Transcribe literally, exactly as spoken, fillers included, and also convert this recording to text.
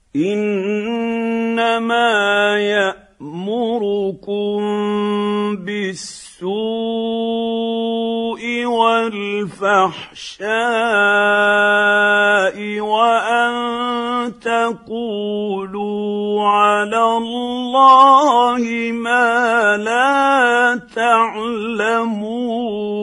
إنما يأمركم بالسوء والفحشاء وأن تقولوا على الله ما لا تعلمون.